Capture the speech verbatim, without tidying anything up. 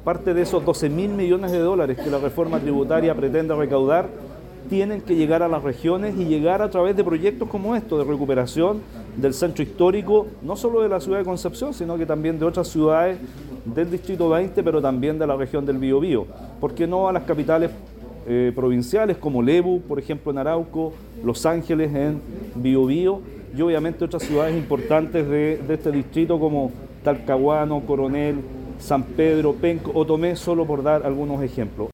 parte de esos doce mil millones de dólares que la reforma tributaria pretende recaudar, tienen que llegar a las regiones y llegar a través de proyectos como estos, de recuperación del centro histórico, no solo de la ciudad de Concepción, sino que también de otras ciudades del Distrito veinte, pero también de la región del Biobío. ¿Por qué no a las capitales eh, provinciales como Lebu, por ejemplo, en Arauco, Los Ángeles en Biobío, y obviamente otras ciudades importantes de, de este distrito como Talcahuano, Coronel, San Pedro, Penco, Otomé, solo por dar algunos ejemplos?